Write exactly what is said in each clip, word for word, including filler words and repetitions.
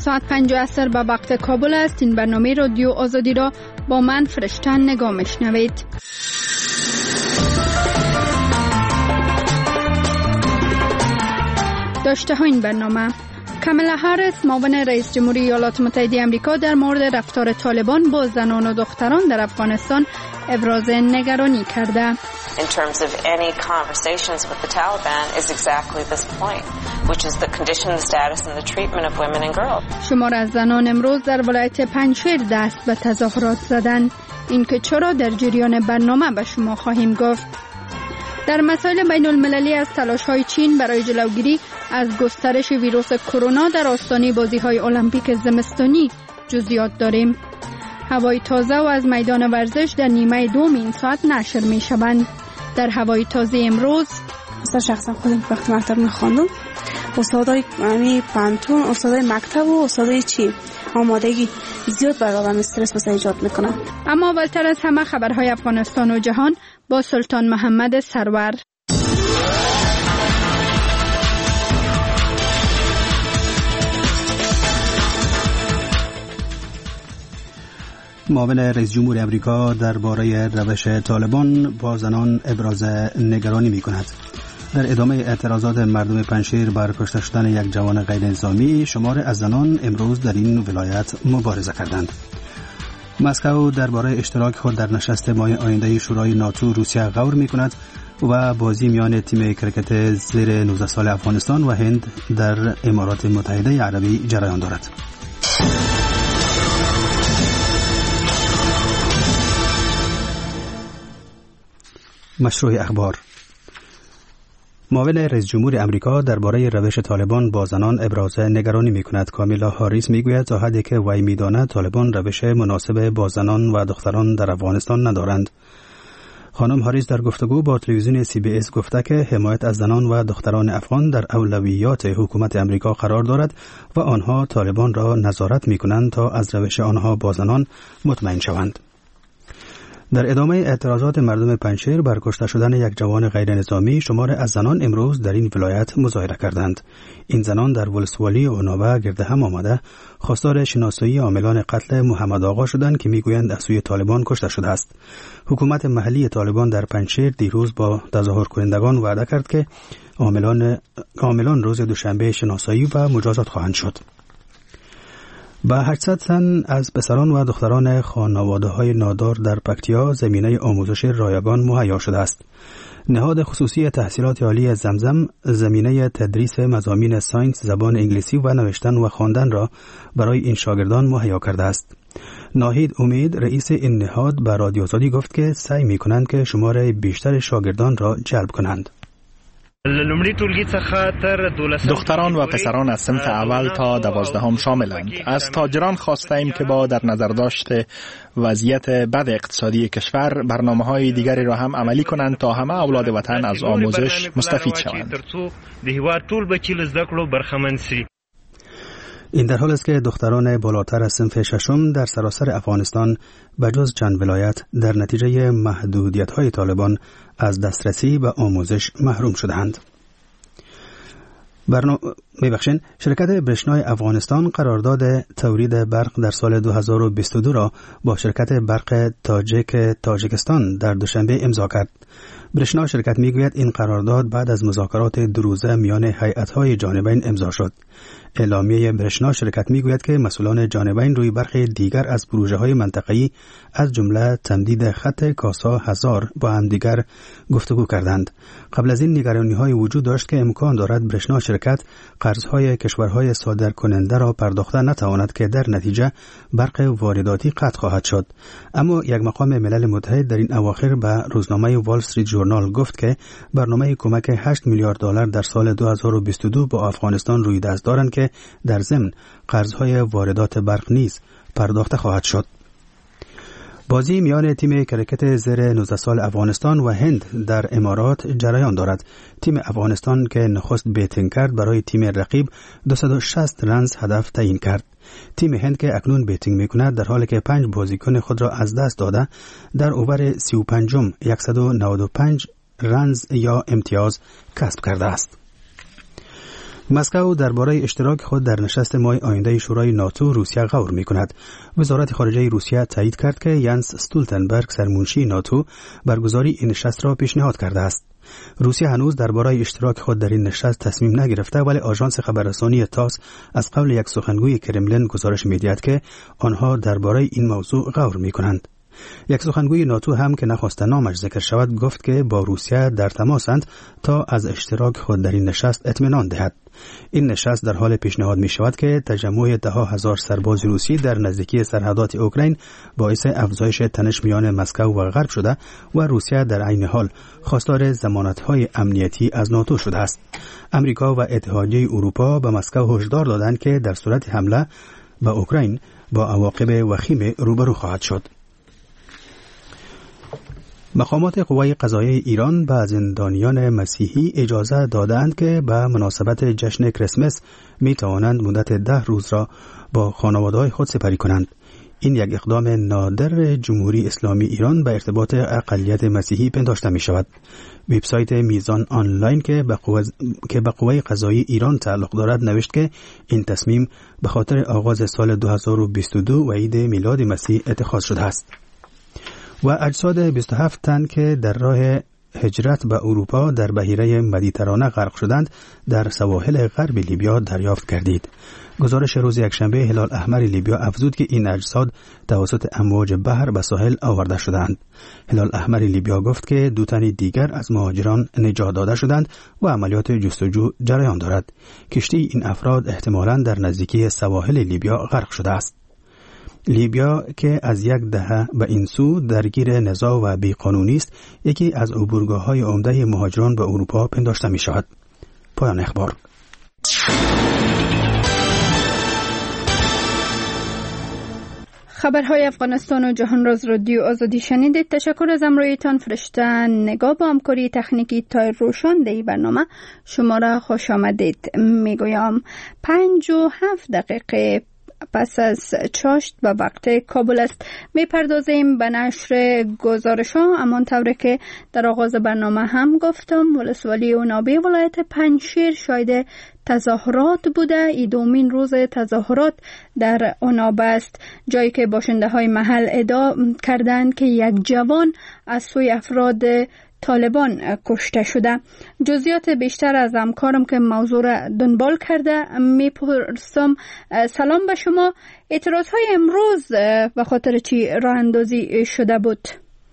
ساعت پنج عصر به وقت کابل است. این برنامه رادیو آزادی را با من فرشتن نگاه میشنوید. داشته ها این برنامه: کاملا هاریس معاون رئیس جمهوری ایالات متحده آمریکا در مورد رفتار طالبان با زنان و دختران در افغانستان ابراز نگرانی کرده. In terms of any conversations with the Taliban is exactly this point, which is the condition, the status and the treatment of women and girls. شمار از زنان امروز در ولایت پنجشیر دست به تظاهرات زدند. این که چرا در جریان برنامه به شما خواهیم گفت. در مسائل بین المللی از تلاش‌های چین برای جلوگیری از گسترش ویروس کرونا در آستانه بازی‌های المپیک زمستانی جزئیات داریم. هوای تازه و از میدان ورزش در نیمه دوم این ساعت نشر می‌شوند. در هوای تازه امروز مثلا شخصا خودم وقتی مکتب می‌خواندم، استادای یعنی پانتون، استادای مکتب و استادای چی آمادگی زیاد برای آدم استرس واسه ایجاد میکنه. اما اولتر از همه خبرهای افغانستان و جهان با سلطان محمد سرور. معاون رئیس جمهور آمریکا درباره روش طالبان با زنان ابراز نگرانی می‌کند. در ادامه اعتراضات مردم پنجشیر بر کشته شدن یک جوان غیر نظامی، شمار از زنان امروز در این ولایت مبارزه کردند. مسکو درباره اشتراک خود در نشست ماه آینده شورای ناتو روسیه غور می‌کند و بازی میان تیم کرکت زیر نوزده سال افغانستان و هند در امارات متحده عربی جریان دارد. مشروع اخبار: معاون رئیس جمهور آمریکا درباره روش طالبان با زنان ابراز نگرانی می‌کند. کامیلا هاریس می‌گوید تا حدی که وی می‌داند طالبان روش مناسب با زنان و دختران در افغانستان ندارند. خانم هاریس در گفتگو با تلویزیون سی بی اس گفته که حمایت از زنان و دختران افغان در اولویات حکومت آمریکا قرار دارد و آنها طالبان را نظارت می‌کنند تا از روش آنها با زنان مطمئن شوند. در ادامه اعتراضات مردم پنجشیر بر کشته شدن یک جوان غیر نظامی، شمار از زنان امروز در این ولایت مظاهره کردند. این زنان در ولسوالی و نوبه گرد هم آمده خواستار شناسایی عاملان قتل محمد آقا شدند که میگویند از سوی طالبان کشته شده است. حکومت محلی طالبان در پنجشیر دیروز با تظاهر کنندگان وعده کرد که عاملان عاملان روز دوشنبه شناسایی و مجازات خواهند شد. با هشتصد تن از پسران و دختران خانواده‌های نادار در پکتیا زمینه آموزش رایگان مهیا شده است. نهاد خصوصی تحصیلات عالی زمزم زمینه تدریس مضامین ساینس، زبان انگلیسی و نوشتن و خواندن را برای این شاگردان مهیا کرده است. ناهید امید رئیس این نهاد به رادیو آزادی گفت که سعی می‌کنند که شمار بیشتر شاگردان را جلب کنند. دختران و پسران از صنف اول تا دوازدهم شاملند. از تاجران خواستیم که با در نظر داشته وضعیت بد اقتصادی کشور برنامه‌های دیگری را هم عملی کنند تا همه اولاد وطن از آموزش مستفید شوند. این در حال است که دختران بالاتر از صنف ششم در سراسر افغانستان بجز چند ولایت در نتیجه محدودیت‌های طالبان از دسترسی به آموزش محروم شدند. برنامه میبخشین شرکت برشنای افغانستان قرارداد تولید برق در سال دو هزار و بیست و دو را با شرکت برق تاجیک تاجیکستان در دوشنبه امضا کرد. برشنا شرکت میگوید این قرارداد بعد از مذاکرات دو روزه میان هیئت‌های جانبین امضا شد. اعلامیه برشنا شرکت میگوید که مسئولان جانبین روی برخی دیگر از پروژه‌های منطقه‌ای از جمله تمدید خط کاسا هزار با هم دیگر گفتگو کردند. قبل از این نگرانی‌های وجود داشت که امکان دارد برشنا شرکت قرض‌های کشورهای صادر کننده را پرداخته نتواند که در نتیجه برق وارداتی قطع خواهد شد. اما یک مقام ملل متحد در این اواخر به روزنامه وال استریت ژورنال گفت که برنامه کمک هشت میلیارد دلار در سال دو هزار و بیست و دو با افغانستان روی دست دارند که در ضمن قرض‌های واردات برق نیز پرداخته خواهد شد. بازی میان تیم کرکت زیر نوزده سال افغانستان و هند در امارات جریان دارد. تیم افغانستان که نخست بیتینگ کرد برای تیم رقیب دویست و شصت رنز هدف تعیین کرد. تیم هند که اکنون بیتینگ میکند در حالی که پنج بازیکن خود را از دست داده در اوور سی و پنجم صد و نود و پنج رنز یا امتیاز کسب کرده است. مسکو درباره اشتراک خود در نشست ماه آینده شورای ناتو روسیه غور می‌کند. وزارت خارجه روسیه تایید کرد که ینس استولتنبرگ سرمنشی ناتو برگزاری این نشست را پیشنهاد کرده است. روسیه هنوز درباره اشتراک خود در این نشست تصمیم نگرفته، ولی آژانس خبررسانی تاس از قول یک سخنگوی کرملین گزارش می‌دهد که آنها درباره این موضوع غور می‌کنند. یک سخنگوی ناتو هم که نخواسته نامش ذکر شود گفت که با روسیه در تماسند تا از اشتراک خود در این نشست اطمینان دهد. این نشست در حال پیشنهاد می شود که تجمع ده هزار سرباز روسی در نزدیکی سرحدات اوکراین باعث افزایش تنش میان مسکو و غرب شده و روسیه در عین حال خواستار ضمانت‌های امنیتی از ناتو شده است. امریکا و اتحادیه اروپا به مسکو هشدار دادند که در صورت حمله به اوکراین با عواقب وخیم روبرو خواهد شد. مقامات قوای قضاییه ایران به زندانیان مسیحی اجازه دادند که به مناسبت جشن کریسمس می توانند مدت ده روز را با خانواده‌های خود سپری کنند. این یک اقدام نادر جمهوری اسلامی ایران به ارتباط اقلیت مسیحی پنداشته می شود. وبسایت میزان آنلاین که به قوای که به قوای قضاییه ایران تعلق دارد نوشت که این تصمیم به خاطر آغاز سال دو هزار و بیست و دو و عید میلاد مسیح اتخاذ شده است. و اجساد بیست و هفت تن که در راه هجرت به اروپا در بحیره مدیترانه غرق شدند در سواحل غرب لیبیا دریافت کردید. گزارش روز یکشنبه هلال احمر لیبیا افزود که این اجساد توسط امواج بحر به ساحل آورده شدند. هلال احمر لیبیا گفت که دو تن دیگر از مهاجران نجات داده شدند و عملیات جستجو جریان دارد. کشتی این افراد احتمالاً در نزدیکی سواحل لیبیا غرق شده است. لیبیا که از یک دهه به این سو درگیر نزاع و بیقانونی است، یکی از عبورگاه‌های عمده مهاجران به اروپا پنداشته می شود. پایان اخبار. خبرهای افغانستان و جهان راز رادیو آزادی شنیدید. تشکر از همراهیتان. فرشته نگاه با همکاری تکنیکی تایر روشن در این برنامه شما را خوش آمدید میگویم. پنج و هفت دقیقه پس از چاشت به وقت کابل است. می پردازیم به نشر گزارش ها. امان طوره که در آغاز برنامه هم گفتم ولسوالی اونابی ولایت پنجشیر شاید تظاهرات بوده. ای دومین روز تظاهرات در اونابه است، جایی که باشنده های محل ادعا کردند که یک جوان از سوی افراد طالبان کشته شده. جزئیات بیشتر از همکارم که موضوع را دنبال کرده میپرسم. سلام به شما. اعتراض های امروز به خاطر چی راه اندازی شده بود؟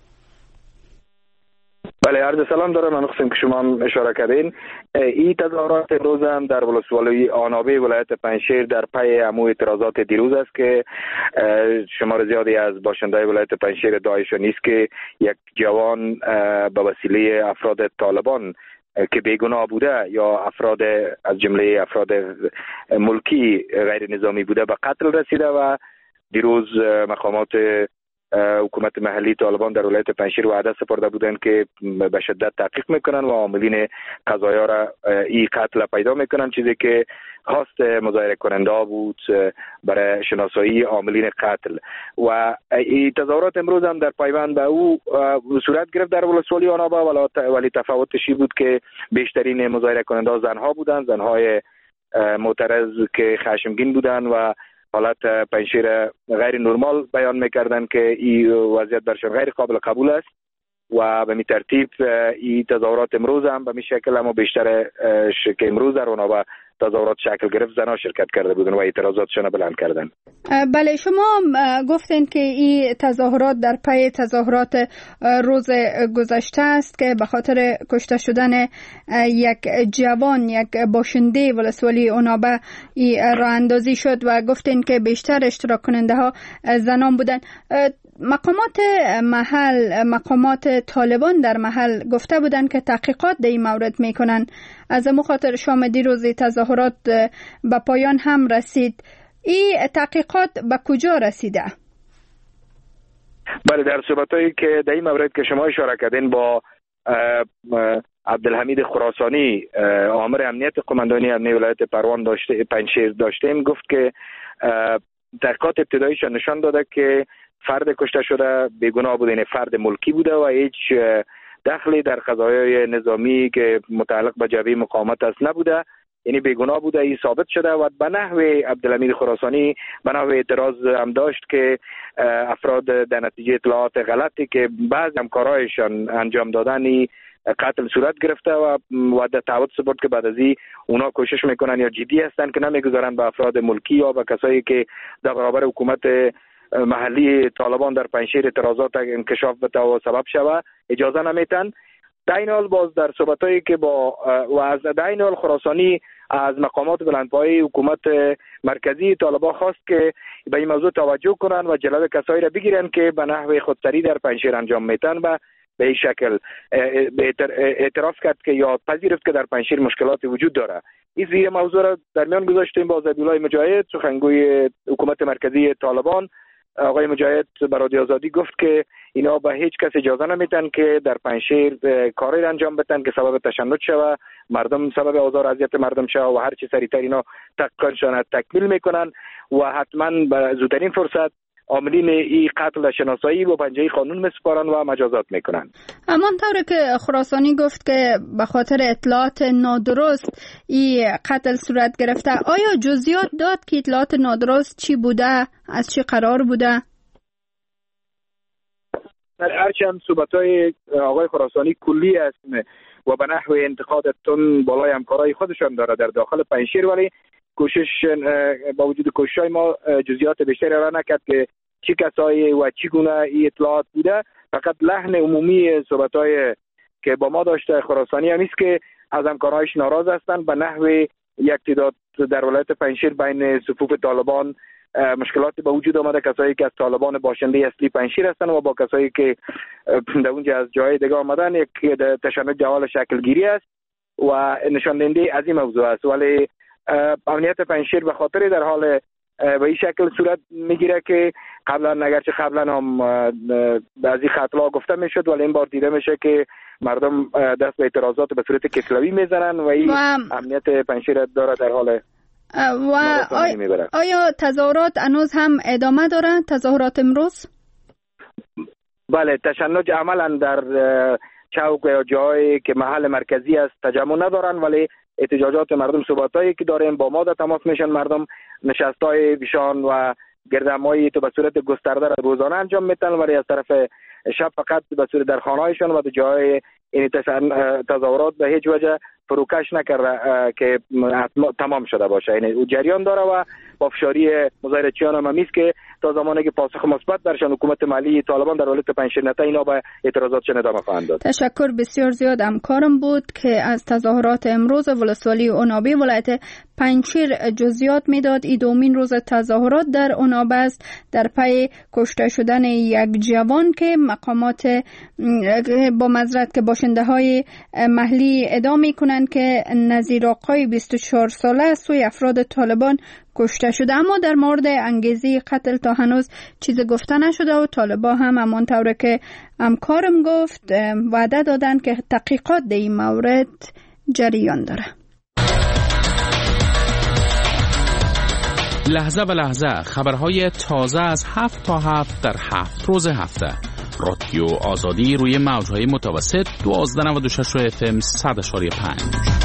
بله، عرض سلام دارم. من خواستم که شما هم اشاره کردین. این تظاهرات امروز هم در ولسوالی آنابه ولایت پنجشیر در پی همو اعتراضات دیروز است که شمار زیادی از باشنده‌های ولایت پنجشیر ادعایشان نیست که یک جوان به وسیله افراد طالبان که بیگناه بوده یا افراد از جمله افراد ملکی غیر نظامی بوده به قتل رسیده و دیروز مقامات حکومت محلی طالبان در ولایت پنجشیر وعده سپرده بودند که به شدت تحقیق میکنن و عاملین قضایا را این قتل پیدا میکنن، چیزی که خواست مظاهره کننده بود برای شناسایی عاملین قتل. و این تظاهرات امروز هم در پیوند به او صورت گرفت در ولسوالی آنابه، ولی تفاوتش بود که بیشترین مظاهره کننده زنها بودند، زنهای معترض که خشمگین بودند و حالت پنجشیر غیر نرمال بیان میکردن که این وضعیت برشان غیر قابل قبول است و به می ترتیب این تظاهرات امروز هم به می شکل اما بیشتر که امروز در اونها تظاهرات شکل گرفت زنها شرکت کرده بودن و اعتراضاتشان بلند کردن. بله، شما گفتین که این تظاهرات در پی تظاهرات روز گذشته است که به خاطر کشته شدن یک جوان، یک باشنده ولسوالی اونابه راه اندازی شد و گفتین که بیشتر اشتراک کننده ها زنان بودن. مقامات محل، مقامات طالبان در محل گفته بودند که تحقیقات در این مورد میکنن. از مخاطر شام دیروز تظاهرات به پایان هم رسید. این تحقیقات به کجا رسیده؟ بله، در صحبتایی که در این مورد که شما اشاره کردین با عبدالحمید خراسانی آمر امنیت قماندانی امنیت ولایت پروان داشته پنجشیر داشتیم، گفت که تحقیقات ابتداییش نشان داده که فرد کشته شده بیگناه بوده، یعنی فرد ملکی بوده و هیچ دخلی در قضایای نظامی که متعلق به جبهه مقاومت است نبوده یعنی بیگناه بوده، ای ثابت شده و به نحو عبدالحمید خراسانی به نحو اعتراض هم داشت که افراد در نتیجه اطلاعات غلطی که بعض همکارایشان انجام دادنی قتل صورت گرفته و و در تعهد سپرد که بعد از این اونا کوشش میکنن یا جدی هستن که نمیگذارن به افراد ملکی یا به کسایی که در برابر حکومت محلی طالبان در پنجشیر اعتراضات انکشاف بده و سبب شوه اجازه نمیتن. در این حال باز در صحبتایی که با و از در این حال خراسانی از مقامات بلندپایه حکومت مرکزی طالبان خواست که به این موضوع توجه کنن و جلوی کسایی را بگیرن که به نحو خودسری در پنجشیر انجام میتن و به این شکل اعتراف کرد که یا پذیرفت که در پنجشیر مشکلاتی وجود داره. این موضوع را در میان گذاشتیم با عبدالله مجاهد، سخنگوی حکومت مرکزی طالبان. آقای مجاهد به رادیو آزادی گفت که اینا به هیچ کس اجازه نمیتن که در پنجشیر کاری انجام بدن که سبب تشنج شوه، مردم سبب آزار اذیت مردم شوه و هر چی سریعتر اینا تحقیقشان تکمیل میکنن و حتما به زودترین فرصت عاملین این قتل شناسایی و پنجه قانون میسپارن و مجازات میکنن. همانطور که خراسانی گفت که به خاطر اطلاعات نادرست این قتل صورت گرفته، آیا جزئیات داد که اطلاعات نادرست چی بوده، از چی قرار بوده؟ هرچند صحبت‌های آقای خراسانی کلی است و به نحو انتقاد تون بالای همکارای خودشان داره در داخل پنجشیر، ولی کوشش با وجود کوشش‌های ما جزئیات بیشتری را نکرد که چی کسایی و چی گونه این اطلاعات بوده. فقط لحن عمومی صحبت‌های که با ما داشته خراسانی هم است که از همکارایش ناراض هستند به نحو یک تعداد در ولایت پنجشیر بین صفوف طالبان مشکلاتی به وجود آمده، کسایی که از طالبان باشنده اصلی پنجشیر هستند و با کسایی که در اونجا از جای دیگه آمدن یک تشنج حال شکل گیری است و نشان دهنده از این موضوع است. ولی امنیت پنجشیر به خاطر در حال به این شکل صورت میگیره که قبلا اگرچه قبلا هم بعضی خطلا گفته میشد ولی این بار دیده میشه که مردم دست به اعتراضات به صورت کتلوی میزنن و این و... امنیت پنجشیر داره در حال و آی... آیا تظاهرات هنوز هم ادامه داره؟ تظاهرات امروز؟ بله، تشنج عملا در چوک یا جایی که محل مرکزی است تجمع ندارن، ولی احتجاجات مردم صحبتایی که داریم با ما در تماس میشن، مردم نشستای بیشان و گردمایی تو به صورت گسترده روزانه انجام میتن، ولی از طرف شب فقط به صورت در خانه‌هایشان و در جای این تظاهرات به هیچ وجه فروکش نکرده که تمام شده باشه. یعنی جریان داره و با افشاری مظاهرچیان هم همیست که تا زمانی که پاسخ مثبت برشان حکومت محلی طالبان در ولایت پنجشیر نده، اینا به اعتراضاتشون ادامه خواهند داد. تشکر بسیار زیاد. همکارم بود که از تظاهرات امروز ولسوالی عنابی ولایت پنجشیر جزئیات میداد. این دومین روز تظاهرات در عنابه است در پی کشته شدن یک جوان که مقامات با معذرت که باشنده های محلی ادعا میکنند که نظیر آقای بیست و چهار ساله سوی افراد طالبان کشته شده، اما در مورد انگیزه قتل تا هنوز چیز گفته نشده و طالبان هم همانطور که همکارم گفت وعده دادن که تحقیقات در این مورد جریان داره. لحظه به لحظه خبرهای تازه از هفت تا هفت در هفت روز هفته. رادیو آزادی روی موجهای متوسط دوازده نود و شش اف ام صد اشاری پنج.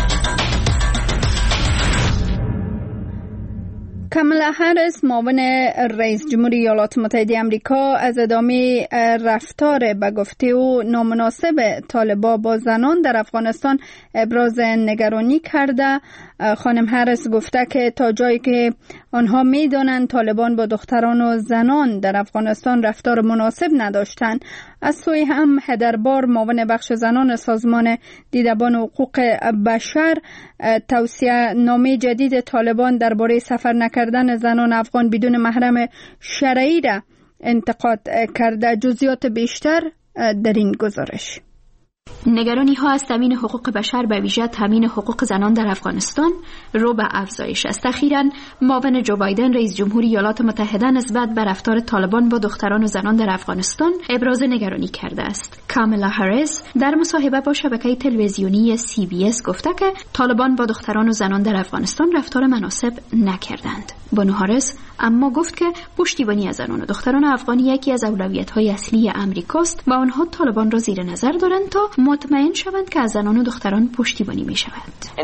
کاملا هریس معاون رئیس جمهوری ایالات متحده آمریکا از ادامه رفتار به گفته او نامناسب طالبان با زنان در افغانستان ابراز نگرانی کرده. خانم هریس گفته که تا جایی که آنها میدانند طالبان با دختران و زنان در افغانستان رفتار مناسب نداشتند، از سوی هم هدربار معاون بخش زنان سازمان دیدبان حقوق بشر توصیه نامه جدید طالبان درباره سفر نکردن زنان افغان بدون محرم شرعی را انتقاد کرده. جزئیات بیشتر در این گزارش. نگرانی ها از تامین حقوق بشر به ویژه تامین حقوق زنان در افغانستان رو به افزایش است. اخیراً معاون جو بایدن رئیس جمهوری ایالات متحده نسبت به رفتار طالبان با دختران و زنان در افغانستان ابراز نگرانی کرده است. کاملا هریس در مصاحبه با شبکه تلویزیونی سی بی اس گفته که طالبان با دختران و زنان در افغانستان رفتار مناسب نکردند. بانو هریس اما گفت که پشتیبانی از زنان و دختران افغانی یکی از اولویت‌های اصلی امریکاست و آنها طالبان را زیر نظر دارند تا مطمئن شوند که از زنان و دختران پشتیبانی می شود.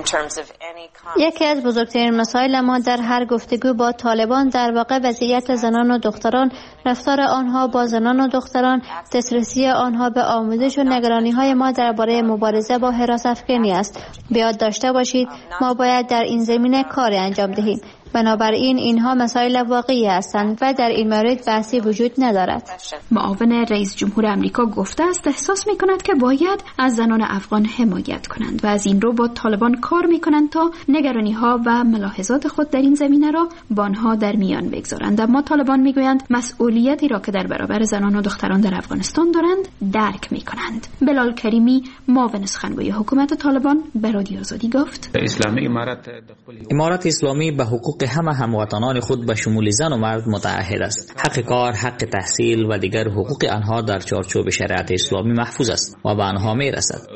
یکی از بزرگترین مسائل ما در هر گفتگو با طالبان در واقع وضعیت زنان و دختران، رفتار آنها با زنان و دختران، دسترسی آنها به آموزش و نگرانی های ما درباره مبارزه با هراس افکنی است. بیاد داشته باشید ما باید در این زمینه کاری انجام دهیم. بنابراین اینها مسائل واقعی هستند و در این مورد بحثی وجود ندارد. معاون رئیس جمهور آمریکا گفته است احساس می کند که باید از زنان افغان حمایت کنند و از این رو با طالبان کار می کنند تا نگرانی ها و ملاحظات خود در این زمینه را با آنها در میان بگذارند. اما طالبان می گویند مسئولیتی را که در برابر زنان و دختران در افغانستان دارند درک می کنند. بلال کریمی معاون سخنگوی حکومت طالبان به رادیو آزادی گفت امارت اسلامی به حقوق همه هموطنان خود به شمول زن و مرد متعهد است. حق کار، حق تحصیل و دیگر حقوق آنها در چارچوب شریعت اسلامی محفوظ است و به آنها میرسد.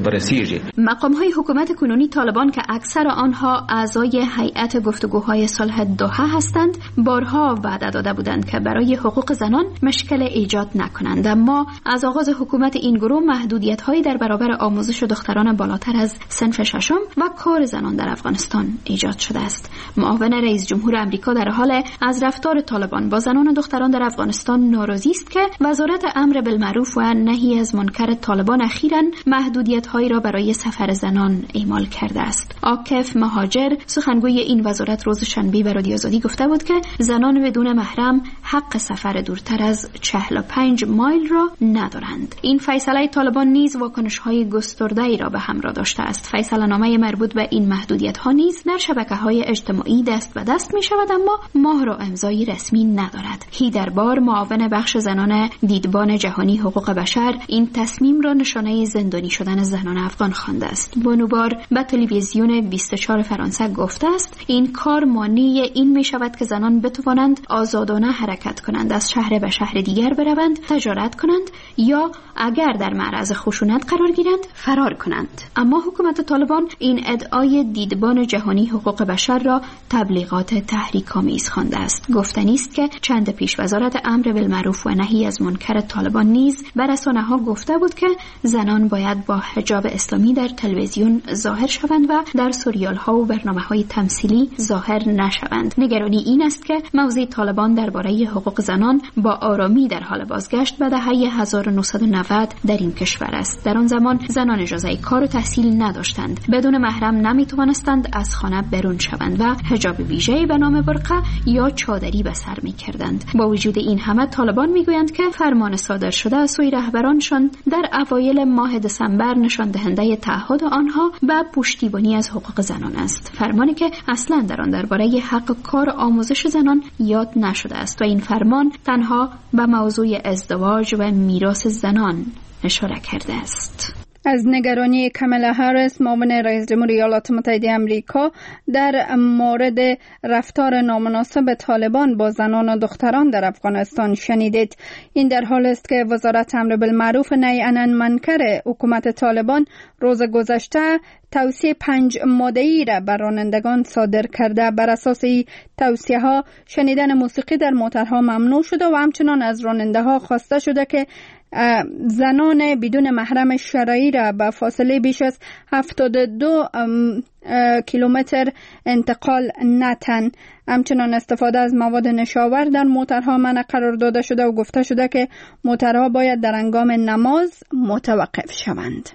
مقام‌های حکومت کنونی طالبان که اکثر آنها اعضای هیئت گفتگوهای صلح دوحه هستند، بارها وعده داده بودند که برای حقوق زنان مشکل ایجاد نکنند، اما از آغاز حکومت این گروه محدودیت‌هایی در برابر آموزش دختران بالاتر از صنف ششم و کار زنان در افغانستان ایجاد شده است. معاون رئیس جمهور آمریکا در حال از رفتار طالبان با زنان و دختران در افغانستان ناراضی است که وزارت امر بالمعروف و نهی از منکر طالبان اخیراً محدودیت‌هایی را برای سفر زنان اعمال کرده است. عاکف مهاجر سخنگوی این وزارت روز شنبه به رادیو آزادی گفته بود که زنان بدون محرم حق سفر دورتر از چهل و پنج مایل را ندارند. این فیصله طالبان نیز واکنش‌های گسترده‌ای را به همراه داشته است. فیصله‌نامه مربوط به این محدودیت‌ها نیز در شبکه‌های اجتماعی دست به دست می شود اما مهر و امضای رسمی ندارد. هیدربار معاون بخش زنان دیدبان جهانی حقوق بشر این تصمیم را نشانه زندانی شدن زنان افغان خوانده است. بانوبار به تلویزیون بیست و چهار فرانسه گفته است این کار مانع این می شود که زنان بتوانند آزادانه حرکت کنند، از شهر به شهر دیگر بروند، تجارت کنند یا اگر در معرض خشونت قرار گیرند فرار کنند. اما حکومت طالبان این ادعای دیدبان جهانی حقوق بشر را تبلیغات تحریک‌آمیز خوانده است. گفتنی است که چند پیش وزارت امر بالمعروف و نهی از منکر طالبان نیز بر رسانه‌ها گفته بود که زنان باید با حجاب اسلامی در تلویزیون ظاهر شوند و در سریال‌ها و برنامه‌های تمثیلی ظاهر نشوند. نگرانی این است که موضع طالبان درباره حقوق زنان با آرامی در حال بازگشت به دهه هزار و نهصد و نود در این کشور است. در آن زمان زنان اجازه کار و تحصیل نداشتند، بدون محرم نمی‌توانستند از خانه بیرون شوند و حجاب ویژه‌ای به نام برقع یا چادری به سر می‌کردند. با وجود این همه طالبان می‌گویند که فرمان صادر شده از سوی رهبرانشان در اوایل ماه دسامبر نشان دهنده تعهد آنها به پشتیبانی از حقوق زنان است. فرمانی که اصلاً در آن درباره حق کار و آموزش زنان یاد نشده است و این فرمان تنها به موضوع ازدواج و میراث زنان اشاره کرده است. از نگرانی کامالا هریس معاون رئیس جمهور ایالات متحده آمریکا در مورد رفتار نامناسب طالبان با زنان و دختران در افغانستان شنیدید. این در حال است که وزارت امر بالمعروف و نهی عن المنکر حکومت طالبان روز گذشته توصیه پنج ماده‌ای را بر رانندگان صادر کرده. بر اساس این توصیه ها شنیدن موسیقی در موترها ممنوع شده و همچنان از راننده ها خواسته شده که زنان بدون محرم شرعی را به فاصله بیش از هفتاد و دو کیلومتر انتقال نتن. همچنان استفاده از مواد نشاور در موترها منع قرار داده شده و گفته شده که موترها باید در هنگام نماز متوقف شوند.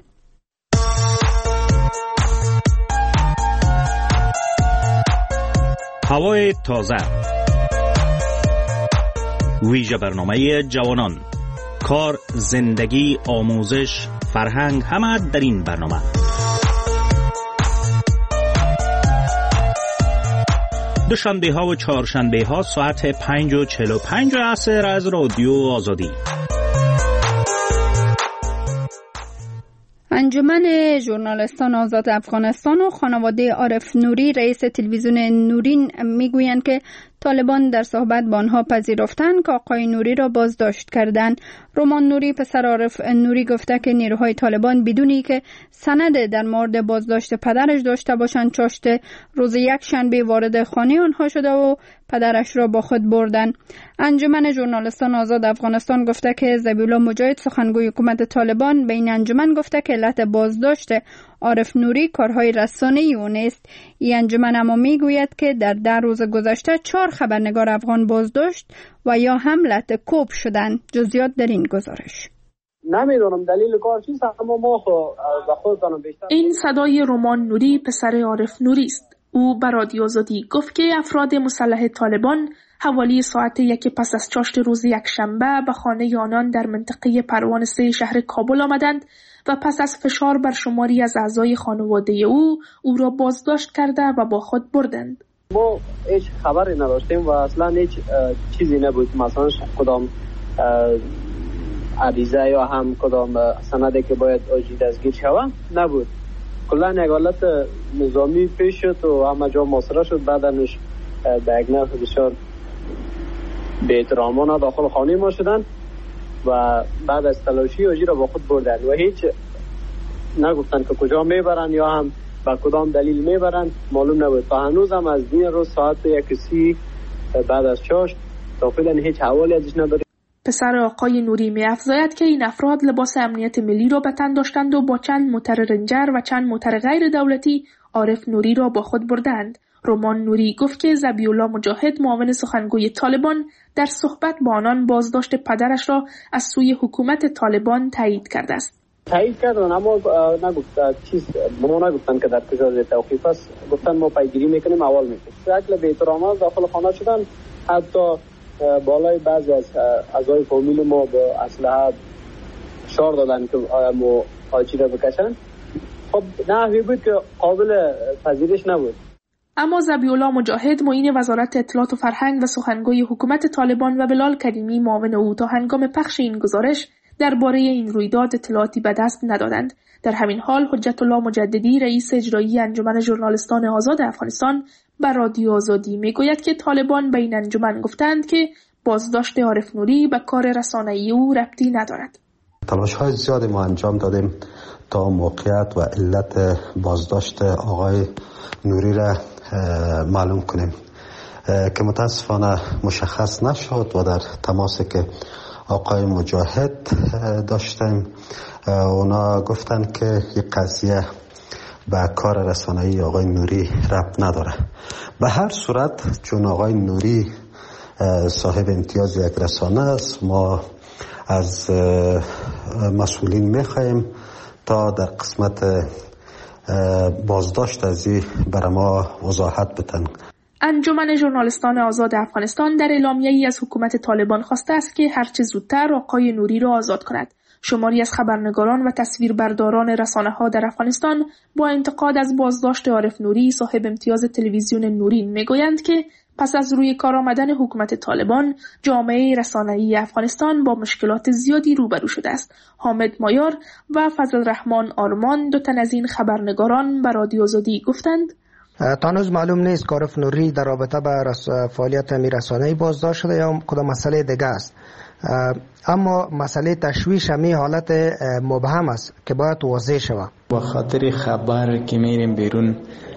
هوای تازه، ویژه برنامه جوانان، کار، زندگی، آموزش، فرهنگ، همه در این برنامه. دوشنبه ها و چهارشنبه ها ساعت پنج و چهل و پنج عصر از رادیو آزادی. انجمن ژورنالیستان آزاد افغانستان و خانواده عارف نوری رئیس تلویزیون نورین میگویند که طالبان در صحبت با آنها پذیرفتند که آقای نوری را بازداشت کردند. رومان نوری پسر عارف نوری گفته که نیروهای طالبان بدونی که سند در مورد بازداشت پدرش داشته باشند چاشته روز یک شنبه وارد خانه آنها شده و پدرش را با خود بردند. انجمن ژورنالیستان آزاد افغانستان گفته که ذبیح الله مجاهد سخنگوی حکومت طالبان به این انجمن گفته که علت بازداشت عارف نوری کارهای رسانه‌ای او نیست. این انجمن اما میگوید که در ده روز گذشته چهار خبرنگار افغان بازداشت و یا هم لطه کوب شدند. جزئیات در این گزارش. نمیدونم دلیل کار چیست، اما ما خود خودتان بیشتر. این صدای رومان نوری پسر عارف نوری است. او به رادیو آزادی گفت که افراد مسلح طالبان حوالی ساعت یک پس از چاشت روز یک شنبه به خانه آنان در منطقه پروان سه شهر کابل آمدند و پس از فشار بر شماری از اعضای خانواده او او را بازداشت کرده و با خود بردند. ما هیچ خبری نداشتیم و اصلا هیچ چیزی نبود، مثلا کدام عریضه یا هم کدام سندی که باید آجی دستگیر شود نبود. کلا یک حالت نظامی پیش شد و همه جا محاصره شد. بعدش به یک نحو بسیار به احترامانه داخل خانه ما شدن و بعد از تلاشی آجی را با خود بردن و هیچ نگفتن که کجا میبرن یا هم با کدام دلیل میبرن معلوم نبود. تا هنوز هم از دین روز ساعت یک سی بعد از چاشت تا فعلا هیچ حوالی ازش نداریم. پسر آقای نوری می افزاید که این افراد لباس امنیت ملی را به تن داشتند و با چند موتر رنجر و چند موتر غیر دولتی عارف نوری را با خود بردند. رومان نوری گفت که ذبیح الله مجاهد معاون سخنگوی طالبان در صحبت با آنان بازداشت پدرش را از سوی حکومت طالبان تایید کرده است. تایید کردن اما نگفت چیز ما نگفتن که در کجا توقیف است. گفتن ما پیگیری میکنیم اول میکنیم. شکل به احترامات داخل خانه شدن. حتی بالای بعضی از اعضای فامیل ما به اسلحه فشار دادن که ما آجی را بکشن. خب نحوی بود که قابل پذیرش نبود. اما ذبیح الله مجاهد معین وزارت اطلاعات و فرهنگ و سخنگوی حکومت طالبان و بلال کریمی معاون او تا هنگام پخش این گزارش درباره این رویداد اطلاعاتی به دست ندادند. در همین حال حجت الله مجددی رئیس اجرایی انجمن ژورنالیستان آزاد افغانستان بر رادیو آزادی میگوید که طالبان به این انجمن گفتند که بازداشت عارف نوری به کار رسانه‌ای او ربطی ندارد. تلاش‌های زیادی ما انجام دادیم تا موقعیت و علت بازداشت آقای نوری را معلوم کنیم که متاسفانه مشخص نشد و در تماسی که آقای مجاهد داشتیم اونا گفتن که یک قضیه به کار رسانه‌ای آقای نوری ربط نداره. به هر صورت چون آقای نوری صاحب امتیاز یک رسانه است ما از مسئولین میخواهیم تا در قسمت بازداشت از این برای ما وضاحت بدن. انجمن ژورنالیستان آزاد افغانستان در اعلامیه‌ای از حکومت طالبان خواسته است که هرچه زودتر آقای نوری را آزاد کند. شماری از خبرنگاران و تصویربرداران رسانه‌ها در افغانستان با انتقاد از بازداشت عارف نوری صاحب امتیاز تلویزیون نورین میگویند که پس از روی کار آمدن حکومت طالبان جامعه رسانه‌ای افغانستان با مشکلات زیادی روبرو شده است. حامد مایار و فضل الرحمن آرمان دو تن از این خبرنگاران به رادیو آزادی گفتند تا هنوز معلوم نیست که عارف نوری در رابطه با فعالیت رسانه‌ای بازداشت شده یا کدام مسئله دیگه است. اما مسئله تشویش همی حالت مبهم است که باید واضح شود. با خاطر خبر که میریم بیرون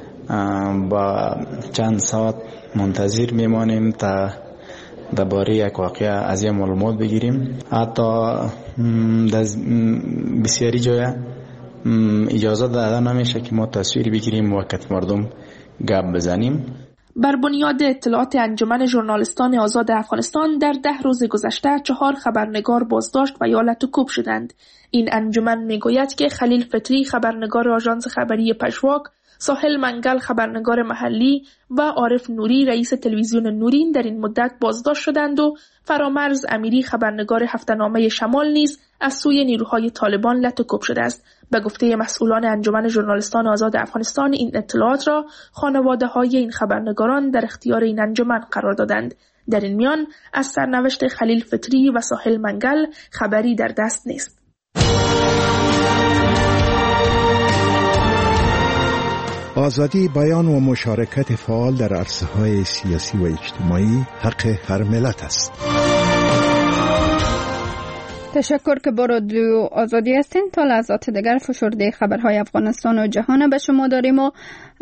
با چند ساعت منتظر میمانیم تا درباره یک واقعه از یک معلومات بگیریم. حتی در بسیاری جای اجازه داده نمیشه که ما تصویر بگیریم وقت مردم گپ بزنیم. بر بنیاد اطلاعات انجمن ژورنالیستان آزاد افغانستان در ده روز گذشته چهار خبرنگار بازداشت و یا لطوکوب شدند. این انجمن میگوید که خلیل فطری خبرنگار آژانس خبری پژواک، ساحل منگل خبرنگار محلی و عارف نوری رئیس تلویزیون نورین در این مدت بازداشت شدند و فرامرز امیری خبرنگار هفته‌نامه شمال نیز از سوی نیروهای طالبان لطوکوب شده است. به گفته مسئولان انجمن ژورنالیستان آزاد افغانستان این اطلاعات را خانواده‌های این خبرنگاران در اختیار این انجمن قرار دادند. در این میان از سرنوشت خلیل فطری و ساحل منگل خبری در دست نیست. آزادی بیان و مشارکت فعال در عرصه‌های سیاسی و اجتماعی حق هر ملت است. تشکر که با رادیو آزادی هستین. تا لحظات دیگر فشرده خبرهای افغانستان و جهان به شما داریم و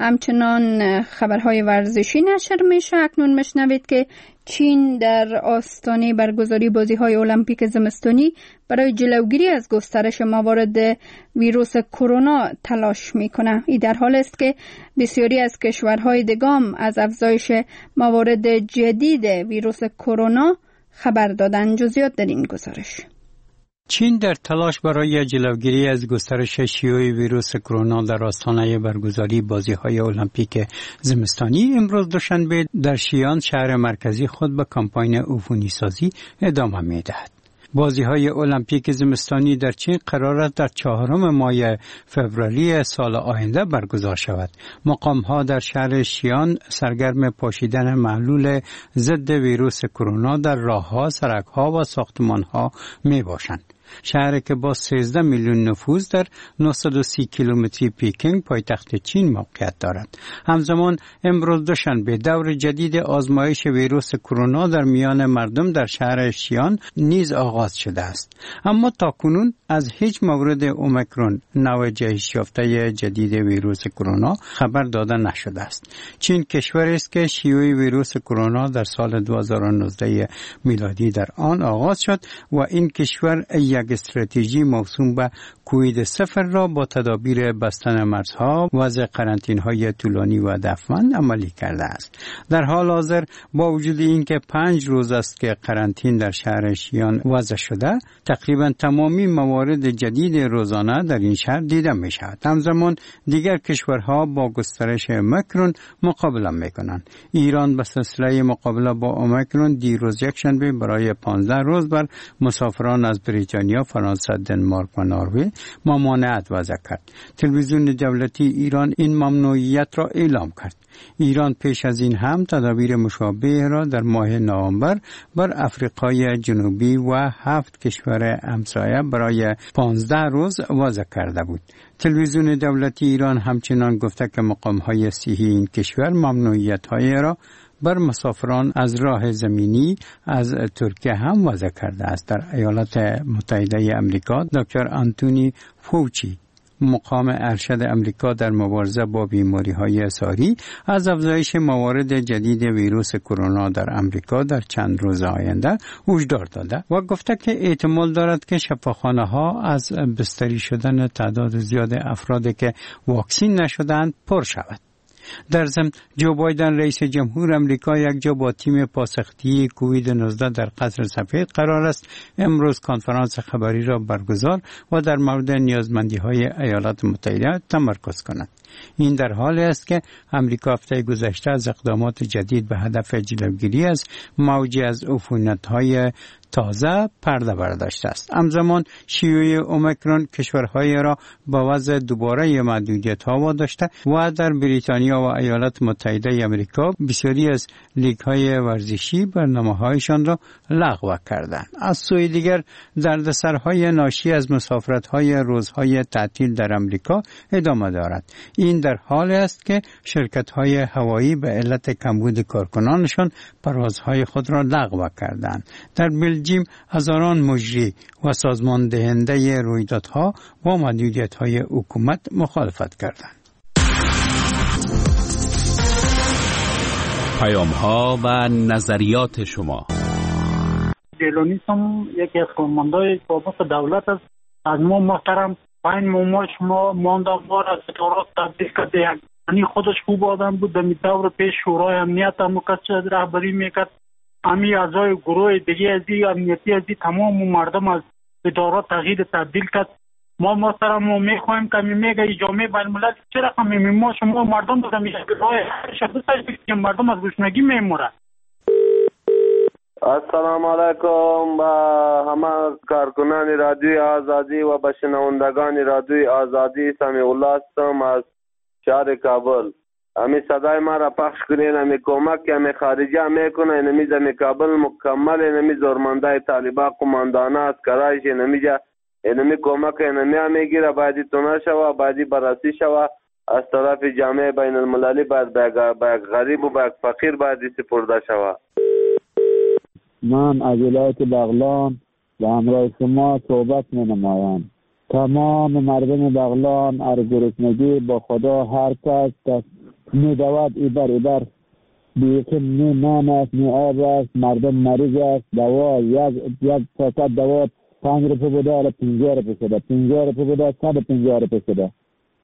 همچنان خبرهای ورزشی نشر میشه. اکنون میشنوید که چین در آستانه برگزاری بازی‌های المپیک زمستانی برای جلوگیری از گسترش موارد ویروس کرونا تلاش میکنه. این در حال است که بسیاری از کشورهای دیگه از افزایش موارد جدید ویروس کرونا خبر دادن. جزئیات در این گزارش. چین در تلاش برای جلوگیری از گسترش شیوع ویروس کرونا در آستانه برگزاری بازی‌های المپیک زمستانی امروز دوشنبه در شیان شهر مرکزی خود به کمپاین عفونی سازی ادامه می‌دهد. بازی‌های المپیک زمستانی در چین قرار است در چهارم ماه فوریه سال آینده برگزار شود. مقام‌ها در شهر شیان سرگرم پاشیدن محلول ضد ویروس کرونا در راه‌ها، سرک‌ها و ساختمان‌ها می‌باشند. شهری که با سیزده میلیون نفوذ در نهصد و سی کیلومتری پیکینگ پایتخت چین موقعیت دارد. همزمان امروز دوشنبه دور جدید آزمایش ویروس کرونا در میان مردم در شهر شیان نیز آغاز شده است. اما تاکنون از هیچ مورد اومیکرون نوع جهش یافته جدید ویروس کرونا خبر داده نشده است. چین کشوری است که شیوع ویروس کرونا در سال دو هزار و نوزده میلادی در آن آغاز شد و این کشور یک استراتژی موسوم به کووید صفر را با تدابیر بستن مرزها، وضع قرنطینه‌های طولانی و دفمند عملی کرده است. در حال حاضر با وجود اینکه پنج روز است که قرنطین در شهر شیان وضع شده، تقریبا تمامی موارد جدید روزانه در این شهر دیده می شود. همزمان دیگر کشورها با گسترش اومیکرون مقابله می کنند. ایران به سلسله مقابله با اومیکرون دیروز یکشنبه برای پانزده روز بر مسافران از بریتانیا، فرانسه، دنمارک و نروژ ممانعت وضع کرد. تلویزیون دولتی ایران این ممنوعیت را اعلام کرد. ایران پیش از این هم تدابیر مشابه را در ماه نوامبر بر افریقای جنوبی و هفت کشور همسایه برای پانزده روز وضع کرده بود. تلویزیون دولتی ایران همچنان گفته که مقام‌های صحی این کشور ممنوعیت‌های را بر مسافران از راه زمینی از ترکیه هم وضع کرده است. در ایالات متحده آمریکا دکتر آنتونی فوچی، مقام ارشد امریکا در مبارزه با بیماری‌های ساری، از افزایش موارد جدید ویروس کرونا در امریکا در چند روز آینده هشدار داده و گفته که احتمال دارد که شفاخانه‌ها از بستری شدن تعداد زیاد افرادی که واکسین نشدند پر شود. در ضمن جو بایدن رئیس جمهور امریکا یک جا با تیم پاسخگویی کووید نوزده در قصر سفید قرار است امروز کنفرانس خبری را برگزار و در مورد نیازمندی‌های ایالات متحده تمرکز کند. این در حالی است که امریکا هفته گذشته از اقدامات جدید به هدف جلوگیری از موجی از عفونت‌های تازه پرده برداشته است. همزمان شیوع اومیکرون کشورهای را با وضع دوباره محدودیت‌ها واداشته و در بریتانیا و ایالات متحده آمریکا بسیاری از لیگ‌های ورزشی برنامه‌هایشان را لغو کردند. از سوی دیگر دردسرهای ناشی از مسافرت‌های روزهای تعطیل در آمریکا ادامه دارد. این در حالی است که شرکت‌های هوایی به علت کمبود کارکنانشان پروازهای خود را لغو کردند. در بلژیم هزاران مجری و سازمان دهنده رویدادها با محدودیت‌های حکومت مخالفت کردند. پیام‌ها و نظریات شما. دیلونیسم یکی از فرماندهای بابت دولت است. از ما محترم پایین ماما شما ماندگار از ستارات تبدیل کرده. یعنی خودش خوب آدم بود. در دور پیش شورای امنیت هم مکسر رهبری میکرد. امی اعضای گروه دیگه ازی امنیتی ازی تمام مردم از ادارات تغییر تبدیل کرد. ما محترم ما میخوایم که میگه ای جامعه بین الملل چرا هم ما شما مردم بودم میشه راه شده که مردم از گشنگی میمورد. السلام علیکم با همه کارکنان رادیوی آزادی و به شنوندگان رادیوی آزادی. سمیع الله هستم از شهر کابل. امی صدای ما را پخش کنین. امی کمک که امی خارجه میکنه اینمی زمی کابل مکمل اینمی زورمنده طالبا قماندانه از کرایش اینمی جا اینمی کمک اینمی هم میگیره. بایدی تونه شوه، بایدی براسی شوه. از طرف جامعه بین المللی باید به غریب و به فقیر باید سپرده شود. من از ولایت بغلان و همراه شما صحبت می نمایم. تمام مردم بغلان از گرسنگی با خدا هر کس می دود ایبر ایبر بیخی نی نان است نی آب است، مردم مریض است، دوا یک یک پاکت دوا پنج روپه بوده الان پنجاه روپه شده، پنجاه روپه بوده صد و پنجاه روپه شده.